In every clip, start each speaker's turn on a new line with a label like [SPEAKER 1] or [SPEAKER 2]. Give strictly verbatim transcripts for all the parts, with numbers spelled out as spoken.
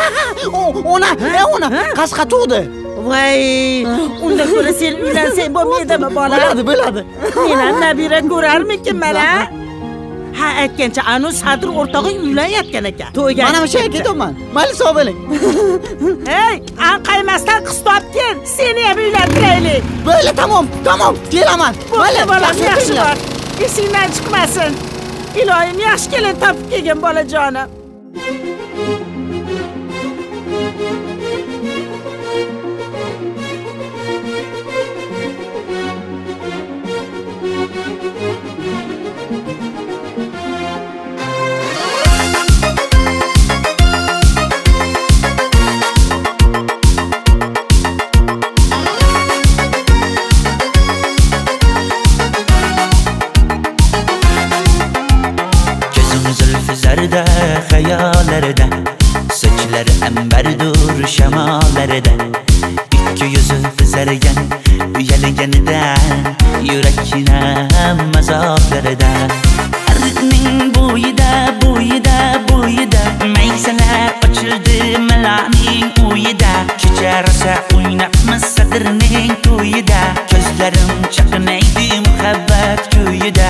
[SPEAKER 1] Ona, e ona qasqa tug'di.
[SPEAKER 2] Voy, unda ko'ra sen uylansang bo'lmaydimi bola?
[SPEAKER 1] Bo'ladi, bo'ladi.
[SPEAKER 2] Men ham nabira ko'rarmikinman a? Ha, aytgancha anu Sadir o'rtog'ing uylanayotgan ekan. To'yga.
[SPEAKER 1] Mana o'sha ketaman. Mayli sog' bo'ling.
[SPEAKER 2] Hey, anqaymasdan qiz topgin. Seni ham uylantiraylik.
[SPEAKER 1] Bo'ldi, tamom, tamom. Kelaman.
[SPEAKER 2] Mayli, bolam yaxshi bor. Esingdan chiqmasin. Iloyim yaxshi kelin topib kelgin bolajonim.
[SPEAKER 3] Zarda hayallarda, sochlari ambardur shamollarda, ikki yuzi qizargan uyalganidan, yurakkinam azoblarida. Arqning bo'yida, bo'yida, bo'yida maysalar ochildi malaning uyida. Kecha rosa o'ynabmiz Sadirning to'yida, ko'zlarim chaqnaydi muhabbat kuyida.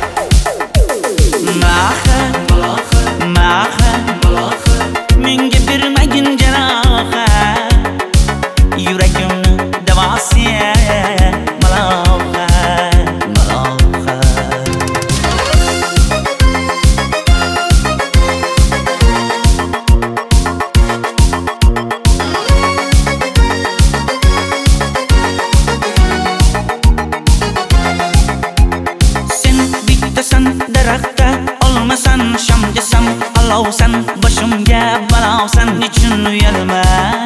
[SPEAKER 3] Maha, maha, menga bermagin jarohat, yuragimni davosiya maloha, maloha. Sen bittasan daraxtda, olmasan shamgasan, olovsan boshimga balosan. Nechun uyalma,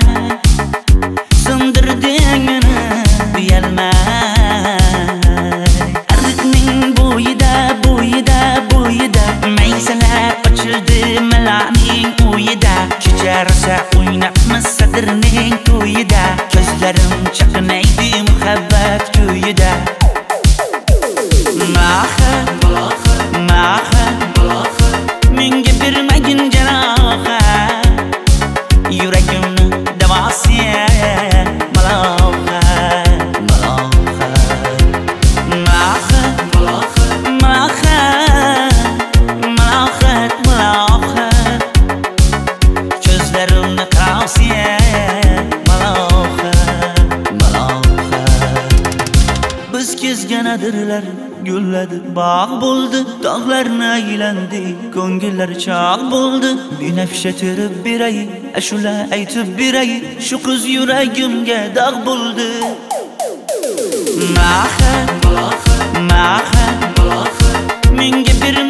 [SPEAKER 3] sindirding meni uyalmay. Arqning bo'yida, bo'yida, bo'yida maysalar ochildi malaning uyida. Kecha rosa o'ynabmiz Sadirning to'yida, ko'zlarim chaqnaydi muhabbat kuyida. Maha, maha, menga bermagin jarohat, yuragimni davosiya maloha, maloha. Maha, maha, maloha, maloha, ko'zlarimni qarosiya maloha, maloha. Biz kezganadirlar gulladi, bog' bo'ldi, tog'larni aylandi, ko'ngillar chog' bo'ldi. Binafsha terib beray, ashula aytib beray, shu qiz yuragimga dog' bo'ldi. Maha, maha, menga bir